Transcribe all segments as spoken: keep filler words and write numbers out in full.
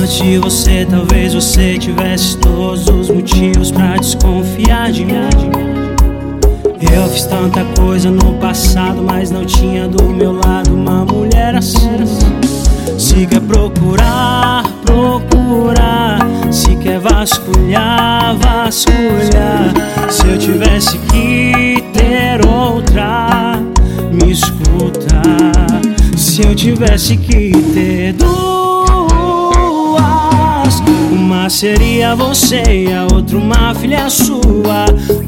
Antes de você, talvez você tivesse todos os motivos pra desconfiar de mim. Eu fiz tanta coisa no passado, mas não tinha do meu lado uma mulher assim. Se quer procurar, procurar. Se quer vasculhar, vasculhar. Se eu tivesse que ter outra, me escuta. Se eu tivesse que ter duas, uma seria você e a outra uma filha sua.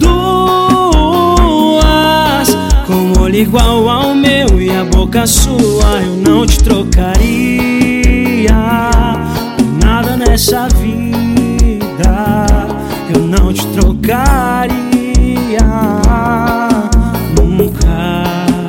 Duas, com o olho igual ao meu e a boca sua. Eu não te trocaria por nada nessa vida. Eu não te trocaria nunca.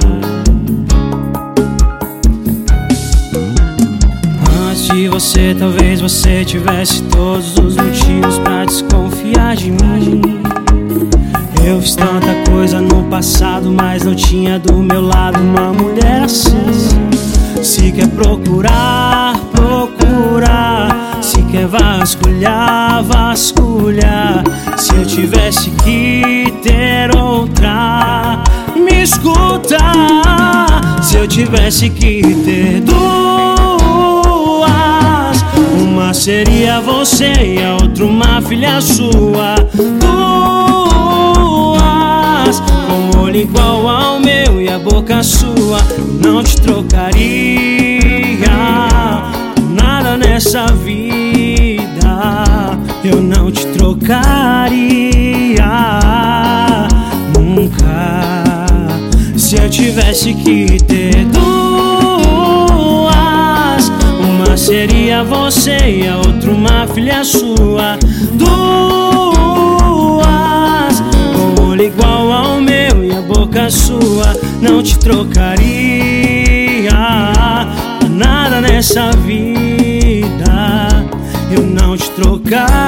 Antes de você, talvez você tivesse todos os motivos pra desconfiar de mim. Eu fiz tanta coisa no passado, mas não tinha do meu lado uma mulher assim. Se quer procurar, procurar. Se quer vasculhar, vasculhar. Se eu tivesse que ter outra, me escuta. Se eu tivesse que ter duas, uma seria você e a outra uma filha sua. Duas, com o olho igual ao meu e a boca sua. Eu não te trocaria nada nessa vida. Eu não te trocaria nunca. Se eu tivesse que ter duas, uma seria você e a outra uma filha sua. Duas, com o olho igual ao meu e a boca sua. Não te trocaria nada nessa vida. Eu não te trocaria